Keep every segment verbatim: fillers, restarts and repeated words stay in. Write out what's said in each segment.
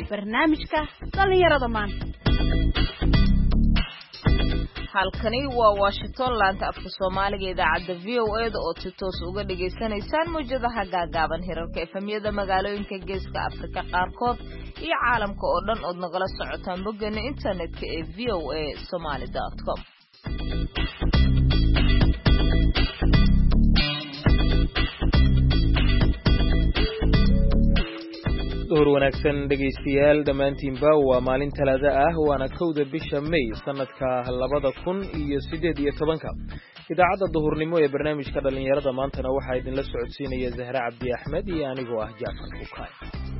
barnaamijka dhalinyarada maanta. halkani waa Washington laanta afka Soomaaliga idaacada V O A da oo si toos uga dhageysanaysaan muujadaha gaagaaban hirarka efamiyada magaalooyinka Geeska Afrika qaarkood iyo caalamka oo dhan oo nagala socotaan boggeena internetka ee v o a somali dot com. door wanaagsan dhageystayaal dhamaantiinba waa maalin talaada ah waana kowda bisha May sanadka labada kun iyo siddeed iyo tobanka idaacada duhurnimo ee barnaamijka dhalinyarada maantana waxa idin la socodsiinaya Zahra Cabdi Ahmed iyo anigoo ah Jaafar Bukaay.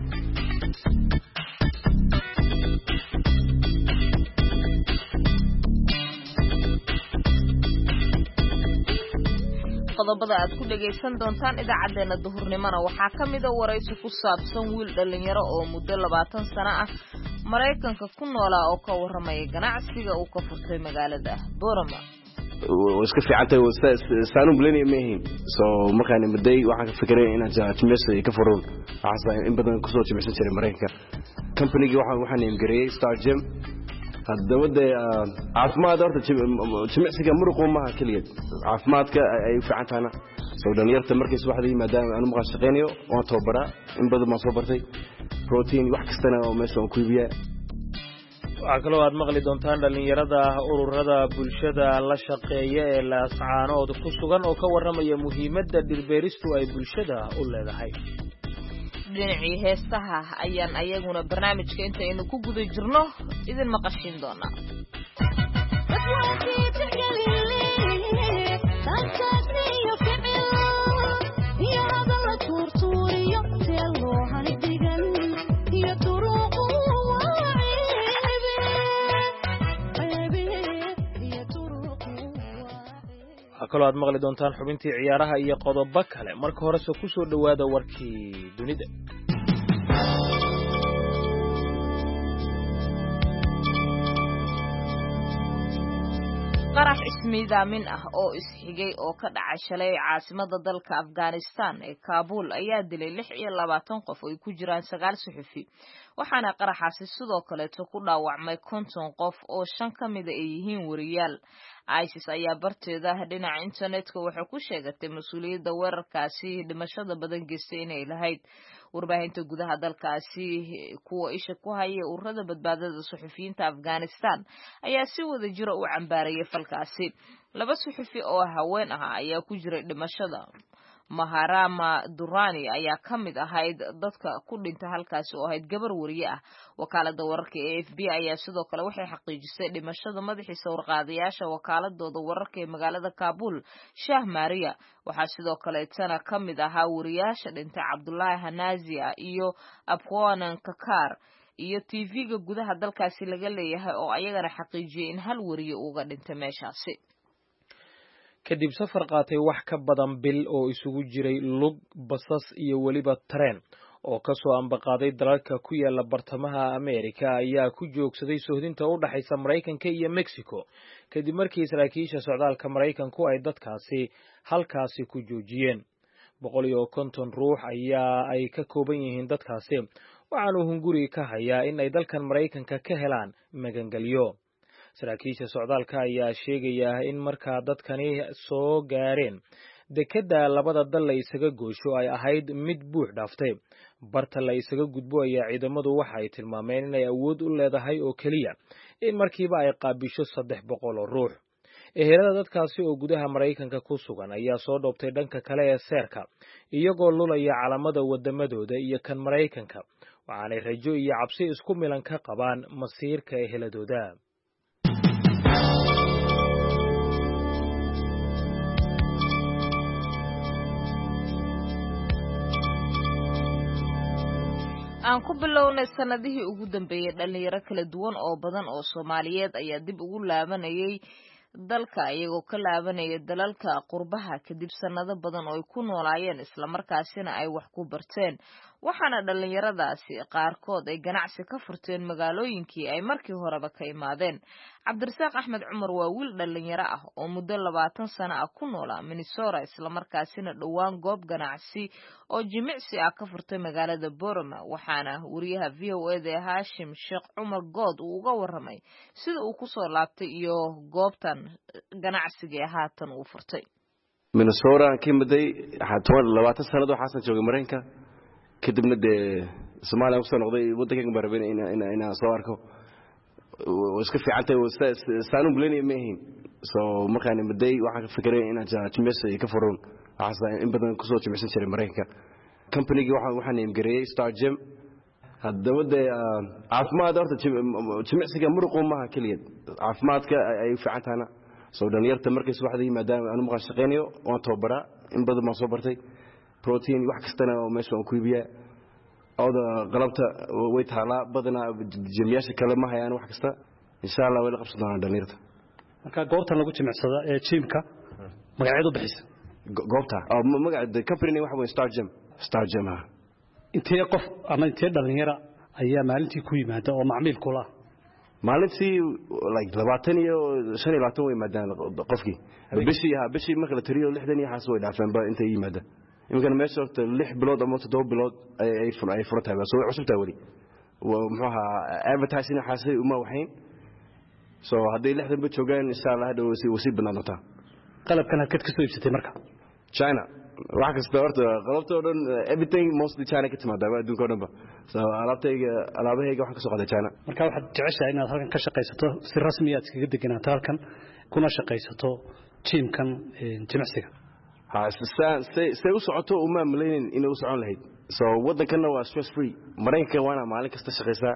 qodobada aad ku dhageysan doontaan idaacadeena duhurnimona waxaa kamid ah waraysi ku saabsan wiil dhalinyaro oo muddo labaatan sano ah Mareykanka ku noolaa oo ka waramaya ganacsiga uu ka furtay magaalada Boorama. iska fiicantay saanu blenay meehin soo markaan maday waxaan ka fikiray inaan jimicsi ka furo waxaan in badan ku soo jimicsan jiray Mareykanka company-ga waxaan waxaan imgareeyay Star Gym hadawada caafimaad horta jimicsiga muruq ma aha kaliya caafimaadka ay u fiicantaana soo dhalinyarta markay subaxdii maadaama aan muqaal shaqeynayo oo tababara in badan ma soo bartay protein wax kastana oo meesha ku iibiya waxa kale oo aad maqli doontaan dhalinyarada ururada bulshada la shaqeeya ee la ascaanood ku sugan oo ka waramaya muhiimadda dhirbeeristu ay bulshada u leedahay. dhinacii heestaha ayaan ayaguna barnaamijka intaynu ku guda jirno idin maqashin doonaa. kaloo aad maqli doontaan xubintii ciyaaraha iyo qodobo kale marka hore soo ku soo dhawaada warkii dunida. qarax ismiidaamin ah oo isxigay oo ka dhacay shalay caasimada dalka Afghanistan ee Kabul ayaa dilay lix iyo labaatan qof oo ay ku jiraan sagaal suxufi waxaana qaraxaasi sidoo kale ku dhaawacmay konton qof oo shan kamid ah ay yihiin wariyaal. ISIS ayaa barteeda dhinaca internetka waxa ku sheegatay mas'uuliyadda weerarkaasi dhimashada badan geystay inay lahayd. warbaahinta gudaha dalkaasi kuwa isha ku haya ururada badbaadada suxufiyiinta Afghanistan ayaa si wada jira u cambaarayay falkaasi. laba suxufi oo haween ah ayaa ku jiray dhimashada. Maharama Durrani ayaa kamid ahayd dadka ku dhintay halkaasi oo ahayd gabar wariye ah. wakaalada wararka ee A F P ayaa sidoo kale waxay xaqiijisay dhimashada madaxii sawirqaadayaasha wakaaladooda wararka ee magaalada Kabul Shah Maria. waxaa sidoo kale tana kamid ahaa wariyaasha dhintay Cabdullaahi Hanazia iyo Abwanan Kakar iyo T V-ga gudaha dalkaasi laga leeyahay oo ayagana xaqiijiyay in hal wariye uga dhintay meeshaasi. kadib safar qaatay wax ka badan bil oo isugu jiray lug basas iyo waliba tareen oo ka soo ambaqaaday dalalka ku yaala bartamaha Amerika ayaa ku joogsaday sohdinta u dhaxaysa Mareykanka iyo Mexico kadib markii saraakiisha socdaalka Mareykanku ay dadkaasi halkaasi ku joojiyeen. boqol iyo konton ruux ayaa ay ka kooban yihiin dadkaasi waxaanu hunguri ka hayaa in ay dalkan Mareykanka ka helaan magangalyo. saraakiisha socdaalka ayaa sheegaya in markaa dadkani soo gaareen dekada labada dal la isaga goosho ay ahayd mid buux dhaaftay. barta la isaga gudbo ayaa ciidamadu waxa ay tilmaameen inay awood u leedahay oo keliya in markiiba ay qaabisho saddex boqol oo ruux. ehelada dadkaasi oo gudaha Mareykanka ku sugan ayaa soo dhoobtay dhanka kale ee seerka iyagoo lulaya calamada wadamadooda iyo kan Mareykanka waxaanay rajo iyo cabsi isku milan ka qabaan masiirka eheladooda. aan ku bilownay sanadihii ugu dambeeyay dhalinyaro kala duwan oo badan oo Soomaaliyeed ayaa dib ugu laabanayay dalka iyagoo ka laabanaya dalalka qurbaha kadib sanado badan oo ay ku noolaayeen isla markaasina ay wax ku barteen. waxaana dhalinyaradaasi qaarkood ay ganacsi ka furteen magaalooyinkii ay markii horeba ka imaadeen. cabdirasaaq axmed cumar waa wiil dhalinyaro ah oo muddo labaatan sano ah ku noolaa Minnesota islamarkaasina dhowaan goob ganacsi oo jimicsi ah ka furtay magaalada Boorama waxaana wariyaha V O A da Hashim Sheekh Cumar Good uu uga waramay sida uu ku soo laabtay iyo goobtan ganacsiga ee haatan uu furtay Minnesota kimaday xatoon labaatan sanado xasan joogay Mareykanka kadibna de Soomaaliya ku soo noqday wadanka Barbeen ina ina ina soo arko iska fiicantay saanu blenay meehin so markaan maday waxaan ka fikiray in aan jimicsi ka furun waxaan in badan ku soo jimicsan jiray Mareykanka company-ga waxaan waxaan imgareeyay Star Gym hadda wada caafimaad horta jimicsiga muruqo ma kaliya caafimaadka ay fiicantana soo dhalinyarta markay subaxdii maadaama aanu maqan shaqeynayo waan toobara in badan ma soo bartay protein wax kastana oo meesha aan ku iibiyaa awda qalabta way taala badana jimiyasha kale ma hayaan wax kasta insha Allah way la qabsan doonaan dhalinyarta marka goobtan lagu jimicsada ee gymka magaceedu bixisa goobta oo magaceeda company waxa way Star Gym Star Gym intee qof ama intee dhalinyaro ayaa maalintii ku yimaada oo macmiil kula maalintii like labaatan iyo shan iyo labaatan way maadaan qofkii bishii ha bishii marka la tiriyo lixdan iyo xaas way dhaafeen ba intay yimaada imkan meesha horta lix bilood ama toddoba bilood ay ay fur ay furtay soo cusubta wali muxuha advertising xaasay uma waxayn soo hadii lixdan ba joogaan insha Allah hadhow si wasi banaanota qalabkan halkad ka soo iibsatay marka China wax kasta horta qalabta oo dhan everything mostly China ka timaada adduunka oo dhan ba soo alaabtayga alaabahayga waxaan ka soo qaaday China marka waxaad jeceshahay inaad halkan ka shaqaysato si rasmi ah iskaga deganaato halkan kuna shaqaysato gymkan jimicsiga ha say say u socoto uma maleyn inuu socon lahayd soo wadankana waa stress free Mareykanka waana maalin kasta shaqaysaa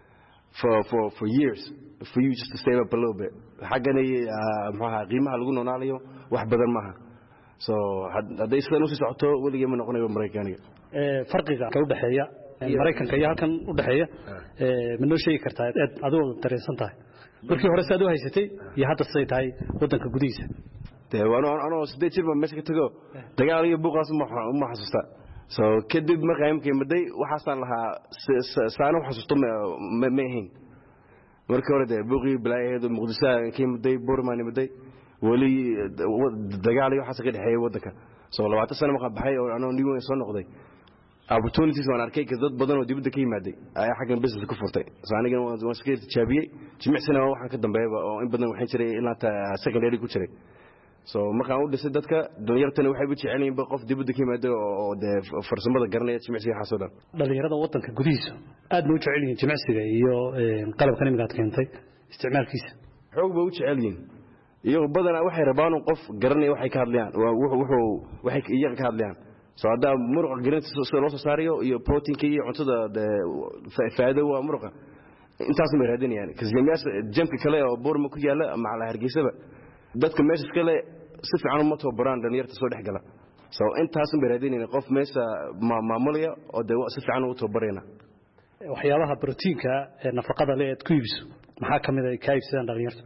for for for years for you just to save up a little bit xagana maxaa qiimaha lagu noonaalayo wax badan maaha soo haday isla noo socoto waligeema noqonayo Mareykanka ee farqiga ka u dhaxeeya Mareykanka iyo halkan u dhaxeeya ee ma noo sheegi kartaa adoo dareensan tahay markii hore saad u haysatay iyo hadda say tahay wadanka gudihiisa de waano anoo sidee jirba meesha ka tago dagaal iyo buuqaas ma xasuusta soo kadib ma qaymkay maday waxaan lahaa saano xasuusto ma meehin markii hore de buuqii balaayeedo Muqdisho kay maday Boormaan maday wali dagaal iyo waxa ka dhaxeeyay wadanka soo labaatan sano ma qabaxay oo anoo niyo soo noqday opportunities waan arkay ka dad badan oo dibadda ka yimaaday ay xaggan business ku furtay soo aniga waan iska tijaabiyay jimicsina waxaan ka dambeeyay oo in badan waxaan jiray ilaa ta secondary ku jiray so markaan u dhisay dadka dhalinyartana waxay u jecel yihiin qof dibadda ka yimaado oo de farsamada garanaya jimicsiga xasoo dhan dhalinyarada wadanka gudihiisa aad ma u jecel yihiin jimicsiga iyo qalabkan imika aad keentay isticmaalkiisa xoog ba u jecel yihiin iyo badana waxay rabaan qof garanaya waxay ka hadlayaan wuxuu waxay iyaga ka hadlayaan soo hada muruq garanaysa soo loo soo saariyo iyo proteinka iyo cuntada faa'iido waa muruqa intaas ma raadinayaan kasjamiyaasha jamka kale oo Boorama ku yaala macala Hargeysaba dadka meesha kale si fiican uma tababaraan dhalinyarta soo dhax gala soo intaas ma raadinayna qof meesha maamulaya oo de si fiican u tababarayna waxyaabaha proteinka ee nafaqada leh ee ku iibso maxaa kamid ah ka iibsadaan dhalinyarta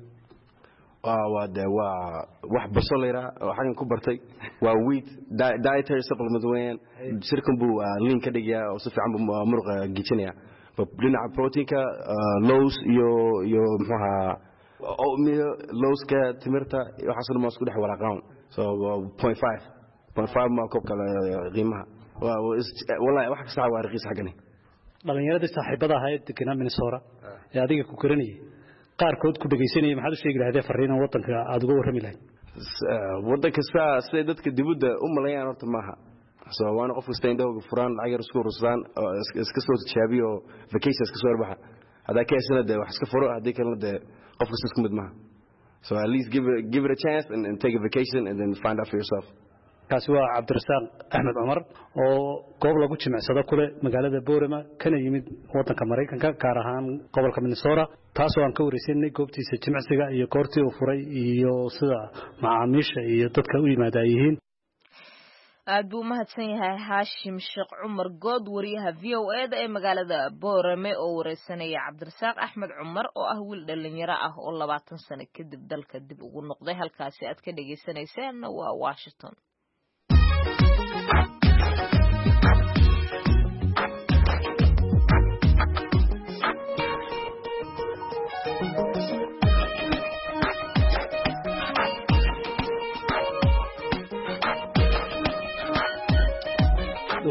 waa waa de waa wax basolera oo xagan ku bartay waa wheat dietary supplement weyn shirkan buu link ka dhigaa oo si fiican buu muruqa gijinaya dhinaca proteinka lows iyo iyo maxaa oatmeal lowska timirta waxa soo maasku dhex walaaqaan so zero point five zero point five ma koob kala qiimaha wallahi wax kasta waa raqiis xagani dhalinyarada saaxiibada ahayd deganaa Minnesota ee adiga ku garanayay qaarkood ku dhageysanayay maxaad u sheegi lahayd fariin wadanka aad uga warrami lahayd wadanka saa dadka dibadda u maleeyaan horta maaha soo waana qof kasta indhaha furaan lacag yar isku rusaan iska soo tijaabiyo vacations ka soo baxa hada ka sanad wax iska furo hadii kale de qof kasta isku mid maaha so at least give it, give it a chance and, and take a vacation and then find out for yourself kaasi waa Cabdirasaaq Axmed Cumar oo goob lagu jimicsado kule magaalada Boorama kana yimid wadanka Mareykanka gaar ahaan gobolka Minnesota taas oo aan ka wareysanay goobtiisa jimicsiga iyo goortii uu furay iyo sida macaamiisha iyo dadka u yimaada yihiin aad buu mahadsan yahay Hashim Sheekh Cumar Good wariyaha V O A da ee magaalada Boorame oo wareysanaya Cabdirasaaq Axmed Cumar oo ah wiil dhalinyaro ah oo labaatan sano kadib dalka dib ugu noqday halkaasi aad ka dhageysanaysaan waa Washington.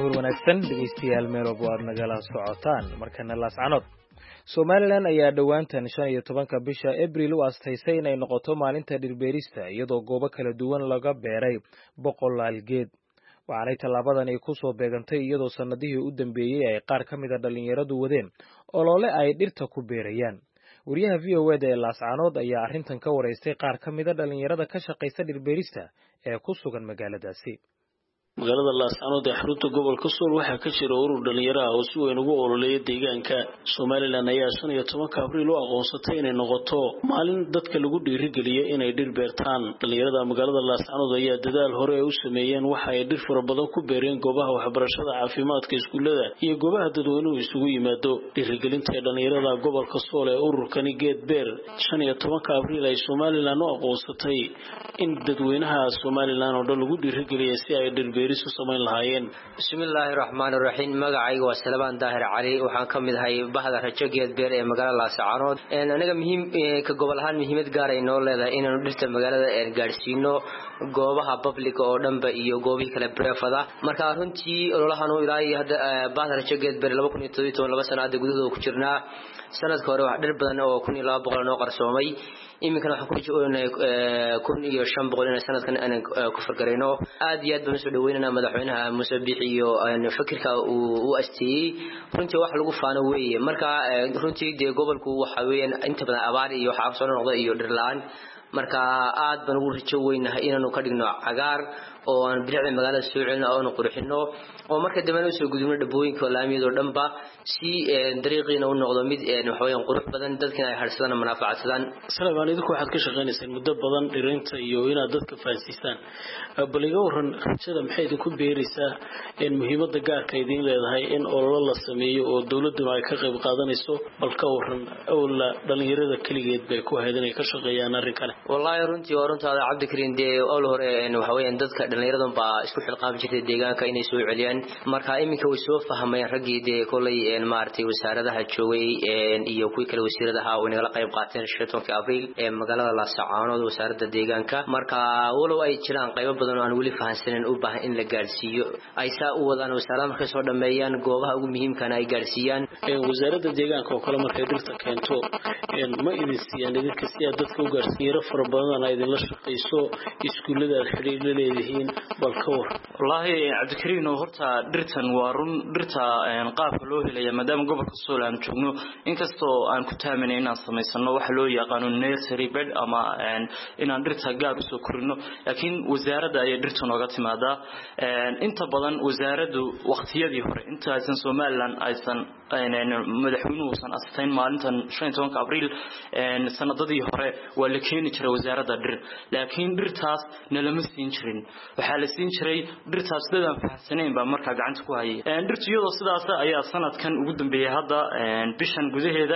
duhur wanaagsan dhegeystayaal meel walba aad nagala socotaan markana laascanood Somaliland ayaa dhowaantan shan iyo tobanka bisha Abriil u astaysay inay noqoto maalinta dhirbeerista iyadoo goobo kala duwan laga beeray boqolaal geed waxaanay tallaabadan ay ku soo beegantay iyadoo sanadihii u dambeeyay ay qaar ka mid ah dhalinyaradu wadeen olole ay dhirta ku beerayaan wariyaha V O A ee laascanood ayaa arrintan ka wareystay qaar ka mid ah dhalinyarada ka shaqeysa dhirbeerista ee ku sugan magaaladaasi magaalada laascanood ee xarunta gobolka Sool waxaa ka jira urur dhalinyaro ah oo si weyn ugu ololeeya deegaanka Somaliland ayaa shan iyo tobanka Abriil u aqoonsatay inay noqoto maalin dadka lagu dhiirigeliyo inay dhir beertaan dhalinyarada magaalada laascanood ayaa dadaal hore u sameeyeen waxa ay dhir fara badan ku beereen goobaha waxbarashada caafimaadka iskuulada iyo goobaha dadweynuhu isugu yimaado dhiirigelinta dhalinyarada gobolka Sool ee ururkani geed beer shan iyo tobanka Abriil ay Somaliland u aqoonsatay in dadweynaha Somaliland oo dhan lagu dhiirigeliyo si ay dhir beerisu sameyn lahaayeen bismillaahir rahmaanir rahiim magacaygu waa Salmaan Daahir Cali waxaan ka mid ahay bahda rajo geed beer ee magaalada Laascanood anaga muhiim ka gobol ahaan muhiimad gaar ah inoo leedahay inaanu dhirta magaalada ee gaarsiino goobaha public oo dhanba iyo goobaha kala private marka runtii ololahan uu ilaahay hadda bahda rajo geed beer laba kun iyo toban iyo toban laba sano gudahooda ku jirnaa sanadka hore wax dhir badan oo kun iyo laba boqol oo qarsoomay iminkana waxaan ku joognaa kun iyo shan boqol in sanadkan aan ku fargareyno aad iyo aad baan soo dhaweynaa madaxweynaha Muuse Biixi iyo fikirka uu u asteeyay runtii wax lagu faano weeye marka runtii de gobolku waxa weeyaan inta badan abaar iyo waxa soo noqday iyo dhir la'aan marka aad baan ugu rajo weynahay inaanu ka dhigno cagaar oo aan bilicda magaalada soo celino oo aan qurxino oo marka dibadda soo gudubno dhabooyinka laamiyada oo dhanba si dariiqina u noqdo mid waxa weeyaan qurux badan dadkina ay harsadaan manfaacadsadaan Salmaan idinku waxaad ka shaqeynaysaa muddo badan dhirinta iyo inaad dadka faasiisaan bal iga waran rajada maxay idinku beeraysaa in muhiimadda gaarka idin leedahay in olole la sameeyo oo dawladdu ay ka qayb qaadanayso bal ka waran awla dhalinyarada kaligeed bay ku hayeen inay ka shaqeeyaan arrin kale wallahi runtii waa runtaada Cabdikariin de ol hore waxa weeyaan dadka dhalinyaradan baa isku xilqaab jirtay deegaanka inay soo celiyaan marka iminka way soo fahmayeen ragii de kulay een maartay wasaaradaha joogay een iyo kuwa kale wasiiradaha oo inagala qayb qaateen shan iyo tobanka Abriil ee magaalada Laascanood wasaaradda deegaanka marka walow ay jiraan qaybo badan oo aan wali fahansanin u baahan in la gaarsiiyo ay saa u wadaan wasaaradda markay soo dhameeyaan goobaha ugu muhiimka ay gaarsiiyaan ee wasaaradda deegaanka oo kale markay dhirta keento een ma idin siiyaan idinka si aad dadka u gaarsiiyaan fara badan ay idin la shaqeyso iskuulada xiriir la leeyihiin bal ka war wallahi Cabdikariin horta dhirtan waa run dhirta qaabka loo helayo maadaama gobolka Sool aan joogno inkastoo aan ku taaminay inaan sameysano wax loo yaqaan nursery bed ama inaan dhirta gaar u soo korino laakiin wasaaradda ay dhirta nooga timaada inta badan wasaaraddu waqtiyadii hore inta aysan Somaliland aysan madaxweynuhu san astayn maalintan shan iyo tobanka Abriil sanadadii hore waa la keeni jiray wasaaradda dhir laakiin dhirtaas nalama siin jirin waxa la siin jiray dhirtaas dadaan fahansaneyn baa marka gacanta ku hayay dhirtu iyadoo sidaas ayaa sanadkan ugu dambeeyay hadda bishan gudaheeda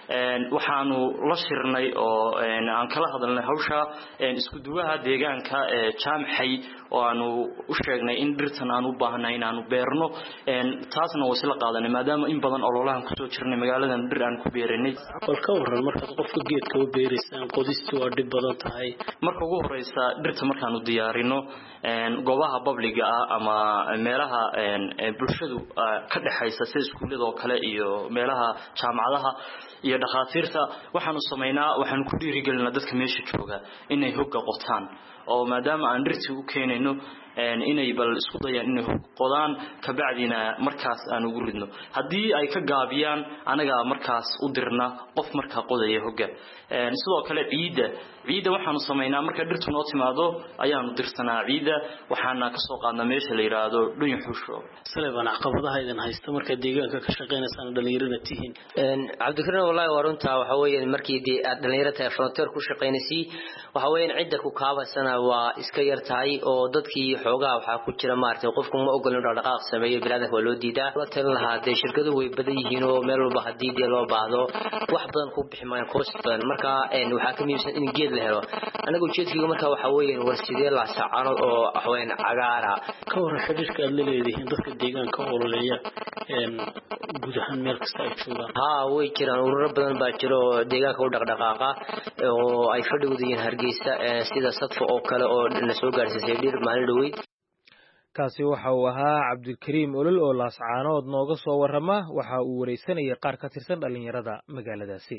waxaanu la shirnay oo aan kala hadalnay hawsha isku duwaha deegaanka ee jaamxay oo aanu u sheegnay in dhirtan aan u baahanahay inaanu beerno taasna waa sila qaadanay maadaama in badan ololahan ku soo jirnay magaaladan dhir aan ku beeranay bal ka waran marka qofka geedka u beeraysan qodistu waa dhib badan tahay marka ugu horeysa dhirta markaan u diyaarino goobaha public ah ama meelaha bulshadu ka dhaxaysa sida iskuulada oo kale iyo meelaha jaamacadaha iyo dhakhaatiirta waxaanu sameynaa waxaan ku dhiirigelinaa dadka meesha jooga inay hogga qotaan oo maadaama aan dhirti u keenayno inay bal isku dayaan inay qodaan ka bacdina markaas aan ugu ridno hadii ay ka gaabiyaan anaga markaas u dirna qof marka qodaya hogga sidoo kale ciida ciida waxaanu sameynaa marka dhirtu noo timaado ayaanu dirsanaa ciida waxaana ka soo qaadnaa meesha la yiraahdo dhun xusho Salmaan caqabadaha idin haysta marka deegaanka ka shaqeynaysan dhalinyarada tihiin een Cabdikariin wallahi waa runta waxa weeyaan markii aad dhalinyarada frontier ku shaqeynaysi waxa weeyaan cidda ku kaabasana waa iska yartahay oo dadkii xoogaa waxa ku jira maartay qofku ma ogolin dhaqdhaqaaq sameeyo bilaadka waa loo diidaa la tan lahaatay shirkadu way badan yihiin oo meel walba hadii dee loo baahdo wax badan ku bixmaan cost badan marka een waxa ka miibsan in geed la helo anagu jeedkiiga marka waxa weeyaan war sidee la Laascanood oo waxweyn cagaara ka war xidhiidhka aad leedahay dadka deegaanka ololeeya een guud ahaan meel kasta ay joogaan ha way jiraan ururo badan baa jiro deegaanka u dhaqdhaqaaqa oo ay fadhigu yihiin Hargeysa sida Sadfo oo kale oo na soo gaarsiisay dhir maalin dhaweyd kaasi waxa uu ahaa cabdikariim olol oo laascaanood nooga soo warrama waxa uu wareysanayay qaar ka tirsan dhallinyarada magaaladaasi.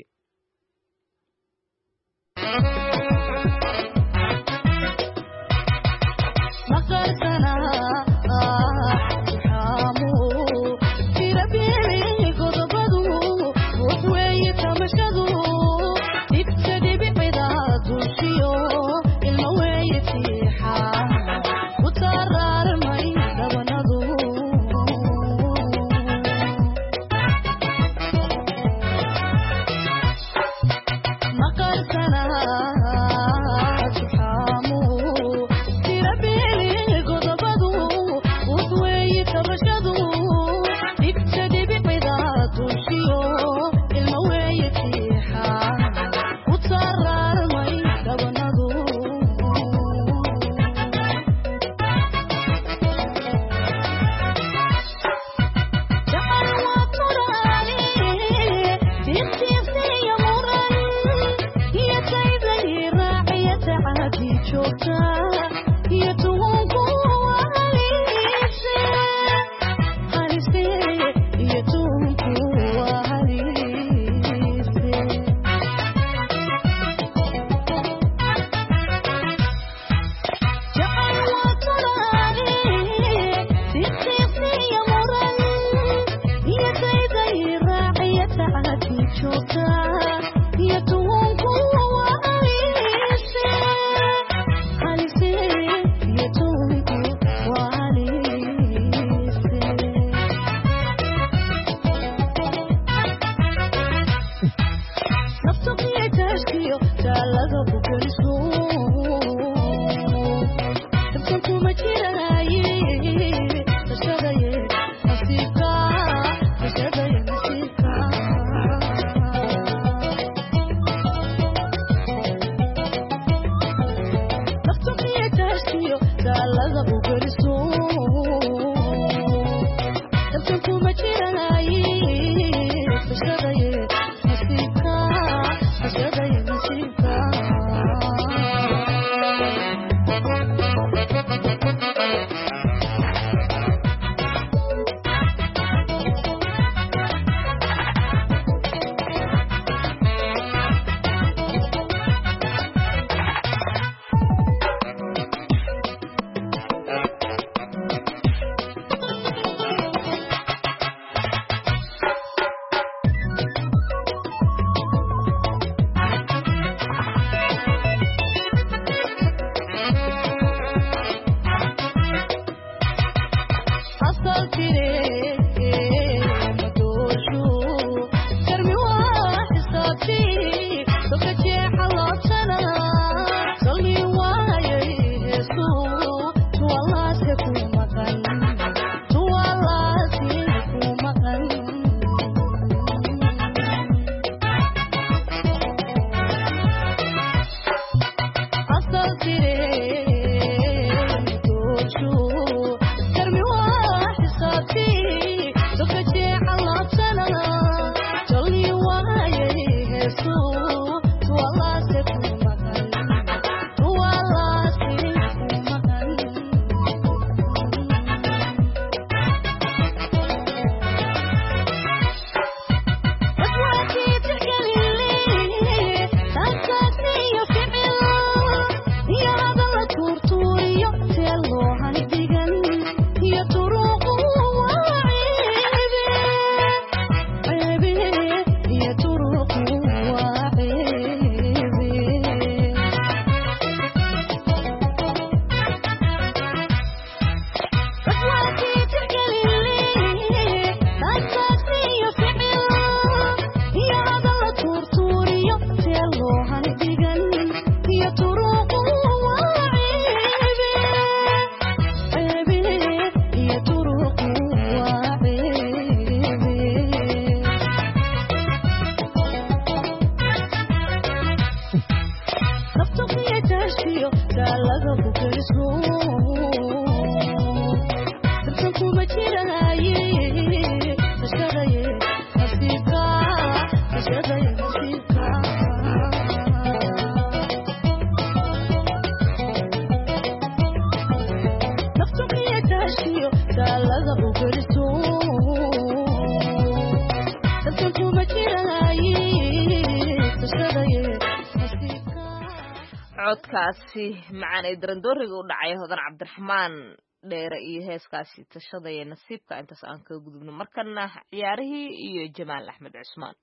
codkaasi macaan ee darandooriga u dhacay hodan cabdiraxmaan dheere iyo heeskaasi tashada ee nasiibka intaas aan ka gudubno markana ciyaarihii iyo Jamaal Axmed Cusmaan.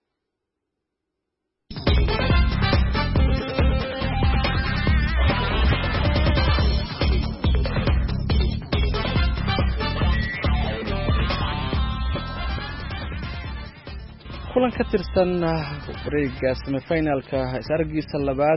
kulan ka tirsan wareegga semifinalka isargiisa labaad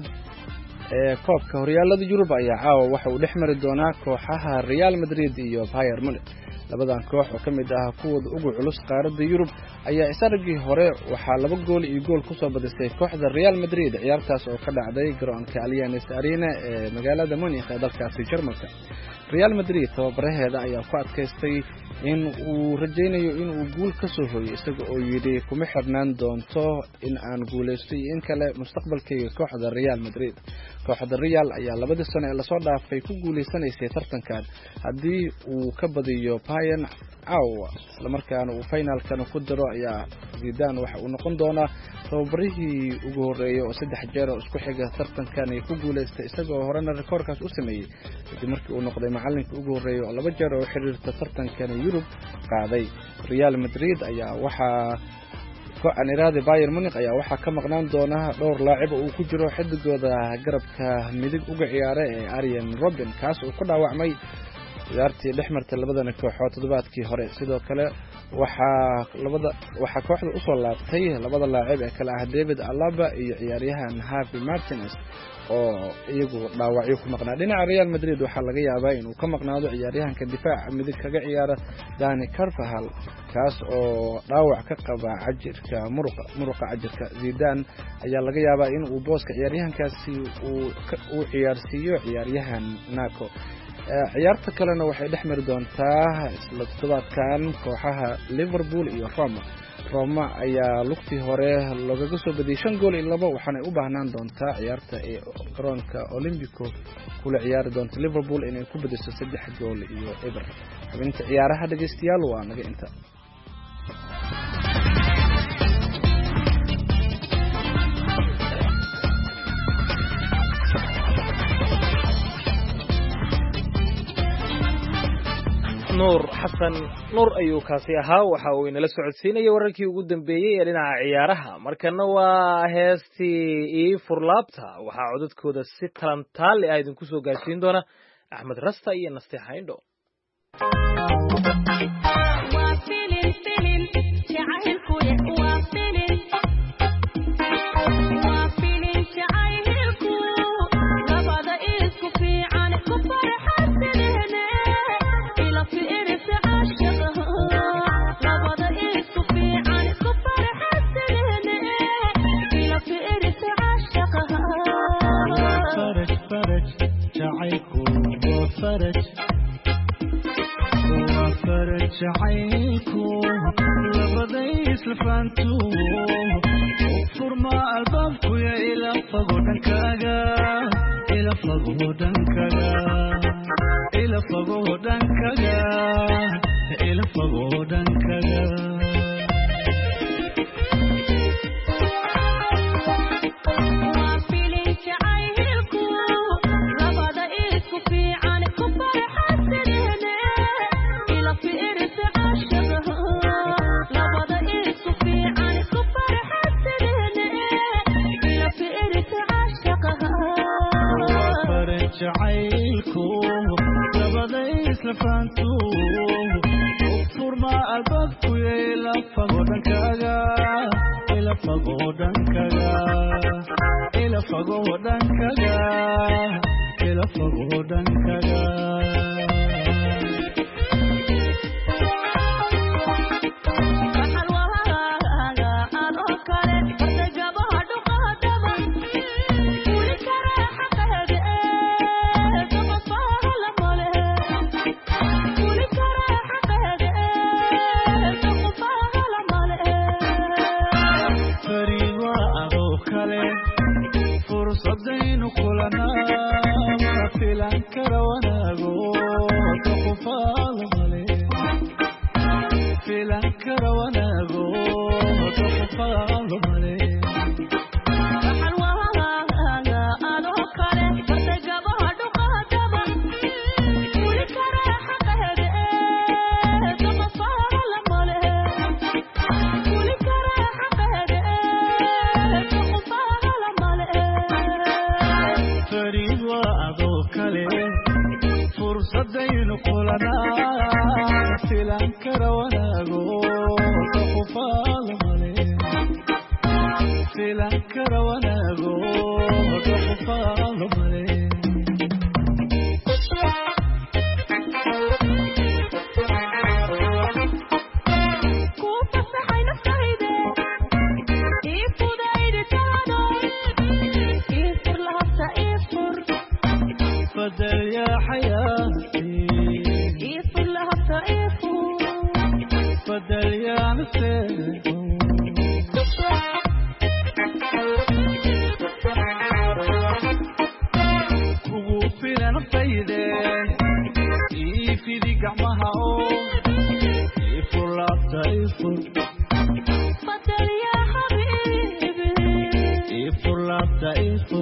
ee koobka horyaalada Yurub ayaa caawa waxa uu dhexmari doonaa kooxaha Real Madrid iyo Bayern Munich. labadan koox oo kamid ah kuwooda ugu culus qaaradda Yurub ayaa isargii hore waxaa laba gool iyo gool ku soo badisay kooxda Real Madrid ciyaartaas oo ka dhacday garoonka Allianz Arena ee magaalada Munich ee dalkaasi Jarmalka. Real Madrid tababaraheeda ayaa ku adkaystay in uu rajaynayo in uu guul ka soo hooyo isaga oo yidhi kuma xirnaan doonto in aan guuleystay in kale mustaqbalkayga kooxda Real Madrid. kooxda Real ayaa labadii sano ee lasoo dhaafay ku guuleysanaysay tartankan haddii uu ka badiyo Bayern caawa isla markaana uu finalkan ku diro ayaa Zidane waxa uu noqon doonaa tababarihii ugu horeeyay oo saddex jeer oo isku xiga tartankan ay ku guuleystay isagoo horena rikoorkaas u sameeyay kadib markii uu noqday macalinka ugu horeeyay oo laba jeer oo xiriirta tartankan Yurub qaaday. Real Madrid ayaa waxa kooxan iraade Bayern Munich ayaa waxa ka maqnaan doona dhowr laacib oo ku jiro xidigooda garabka midig uga ciyaara ee Arjen Robben kaas oo ku dhaawacmay ciyaartii dhexmartay labadan kooxood toddobaadkii hore. sidoo kale waxa labada waxa kooxda u soo laabtay labada laacib ee kala ah David Alaba iyo ciyaaryahan Javi Martinez oo iyagu dhaawacyo ku maqnaa. dhinaca Real Madrid waxa laga yaabaa inuu ka maqnaado ciyaaryahanka difaaca midig kaga ciyaara Dani Carvajal kaas oo dhaawac ka qaba cajirka muruqa muruqa cajirka. Zidane ayaa laga yaabaa in uu booska ciyaaryahankaasi uu uu ciyaarsiiyo ciyaaryahan Naco. ciyaarta kalena waxay dhexmari doontaa isla toddobaadkan kooxaha Liverpool iyo Roma. Roma ayaa lugtii hore loogaga soo badiyay shan gool iyo labo waxaana u baahnaan doontaa ciyaarta ee garoonka Olympico kula ciyaari doonta Liverpool inay ku badiso saddex gool iyo eber. xubinta ciyaaraha dhageystayaal waa naga inta. nuur xasan nuur ayuu kaasi ahaa waxa uu inala socodsiinayay wararkii ugu dambeeyay ee dhinaca ciyaaraha. markana waa heestii ii furlaabta waxaa codadkooda si talantaali ah idinku soo gaarsiin doona Axmed Rasta iyo Nasti Hayndo. فرج وفرج عينكم لبضيس لفانتو وفرما البابكو يا إلى فقودن كاغا إلى فقودن كاغا إلى فقودن كاغا إلى فقودن كاغا جعيلكم لبضيس لفانتو وفرما البابكو إلى فقودن كاغا إلى فقودن كاغا إلى فقودن كاغا إلى فقودن كاغا فرصدين كلنا ما في العنكر وناغو تقفال مالي في العنكر وناغو تقفال مالي kale fursadaynu kulanaa filan kara wanaago kaqufaalo male filan kara wanaago kaqufaalo male فدل يا حياتي يفر لها الطائفو فدل يا نسيت كوفينا نفيدة يفي دي قعمها يفر لها الطائفو فدل يا حبيبي يفر لها الطائفو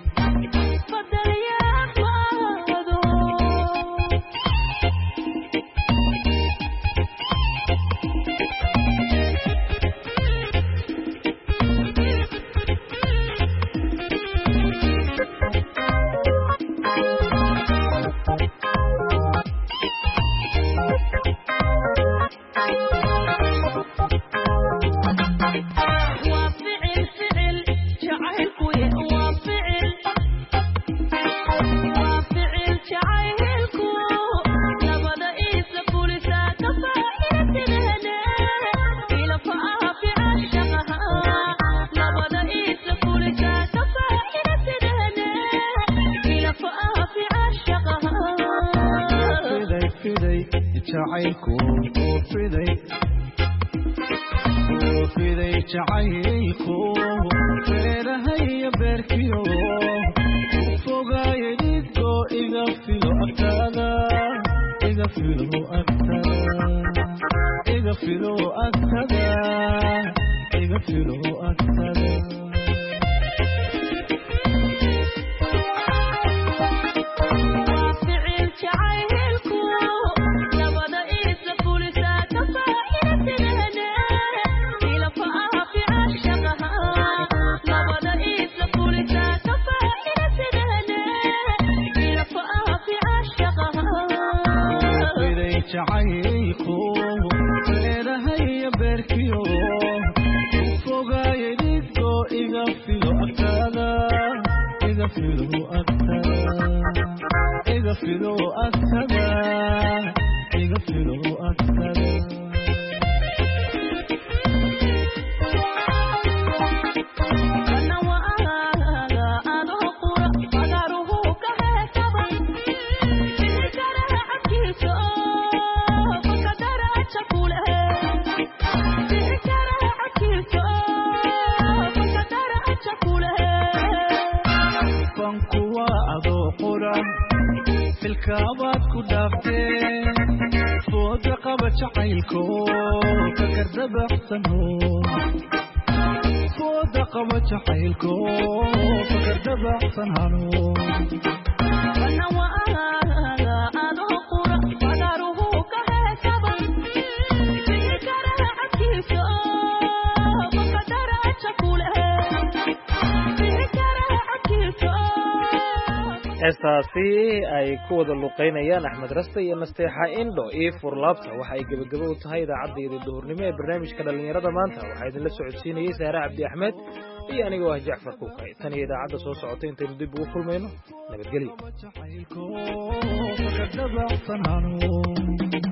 heestaasi ay ku wada luqeynayaan axmed raste iyo nasteexa indho iyo furlaabta waxa ay gebagabo u tahay idaacaddeeda duhurnimo ee barnaamijka dhallinyarada maanta waxaa idinla socodsiinayay saare cabdi axmed iyo anigoo ah jacfar kuukay tan iyo idaacadda soo socotay intaynu dib ugu kulmayno nabadgelyo